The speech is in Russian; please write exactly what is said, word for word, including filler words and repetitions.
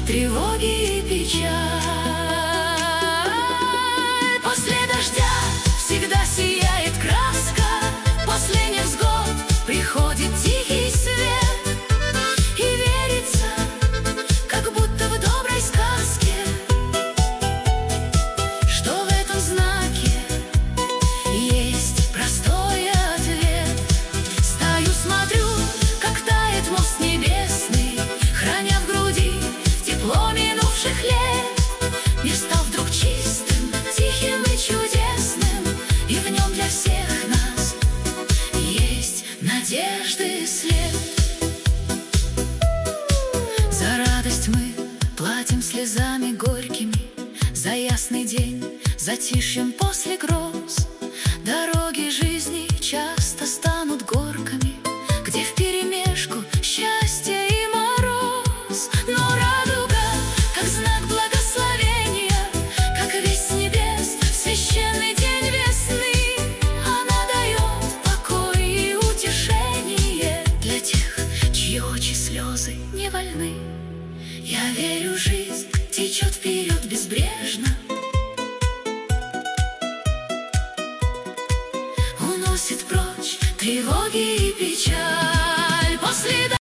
тревоги и печаль. После дождя всегда сияет краска, после невзгод приходит тихий свет, и верится, как будто в доброй сказке, что в этом знаке есть простой ответ. Стою, смотрю, как тает мост небесный, храня в груди тепло минувших лет. Мир стал вдруг чистым, тихим и чудесным, и в нем для всех нас есть надежды след. За радость мы платим слезами горькими, за ясный день, затишьем после гроз. Дороги жизни часто станут горками, где вперемешку счастье и мороз. Но радуга, как знак благословения, как весть с небес в священный день весны, она дает покой и утешение для тех, чьи очи слезы не вольны. Я верю, жизнь течет вперед безбрежно, уносит прочь тревоги и печаль.